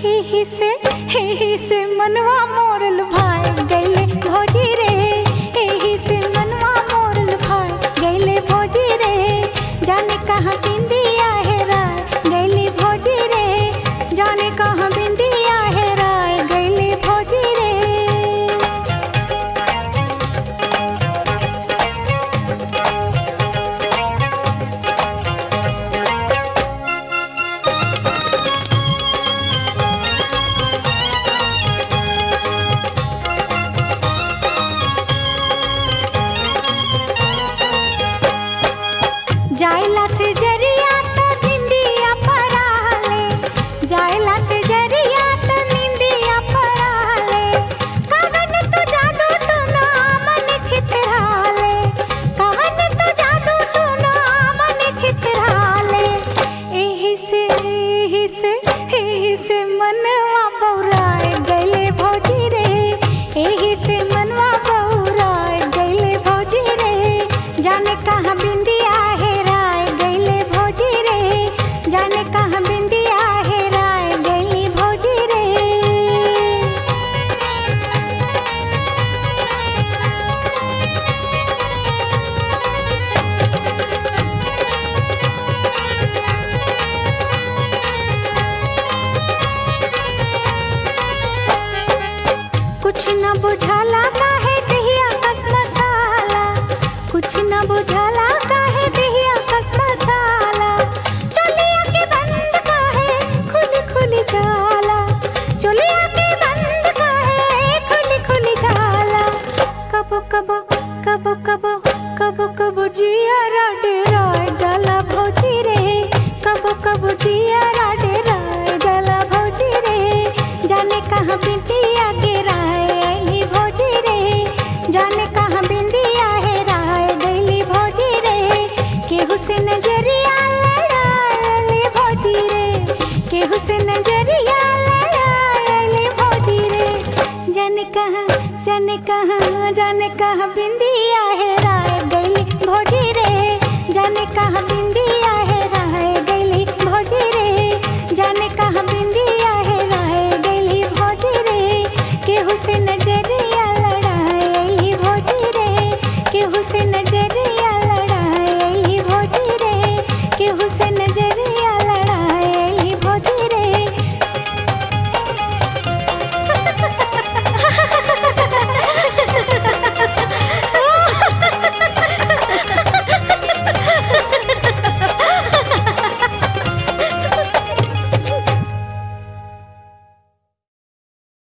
एही से मनवा मोरल भाई गैले भौजी रे। एही से मनवा मोरल भाई गैले भौजी रे। जाने कहाँ बिंदिया हेराय गैले भौजी रे। जाने कहाँ बिंदिया हेराय गैले भौजी रे। जायला से जरिया त निंदिया पराले। जायला से जरिया त निंदिया पराले। कहन तो जादू तू ना मन छितराले। कहन तो जादू तू ना मन छितराले। एही से मनवा बौराय गैले भौजी रे। एही से मनवा बौराय गैले भौजी रे। जाने कहाँ बिंदिया हेराय गैले भौजी रे। जाने कहाँ बिंदिया हेराय गैली भौजी रे। कुछ न बुझाला काहे दहिया कस मसाला। कुछ न बुझाला काहे दहिया कस मसाला। चोलिया के बंद काहे खुली खुली जाला। चोलिया के बंद काहे खुली खुली जाला। कबो कबो कबो कबो कबो कबो जिया डेराय जाला भौजी रे। कबो कबो जिया डेराय जाला भौजी रे। जाने कहाँ बिंदिया गिराय गैली भौजी रे। जाने कहाँ बिंदिया हेराय गैली भौजी रे। केहू से नजरिया लड़ायली भौजी रे। केहू से नजरिया लड़ायली भौजी रे। जाने कहाँ बिंदिया हेराय गैली भौजी रे। जाने कहाँ बिंदिया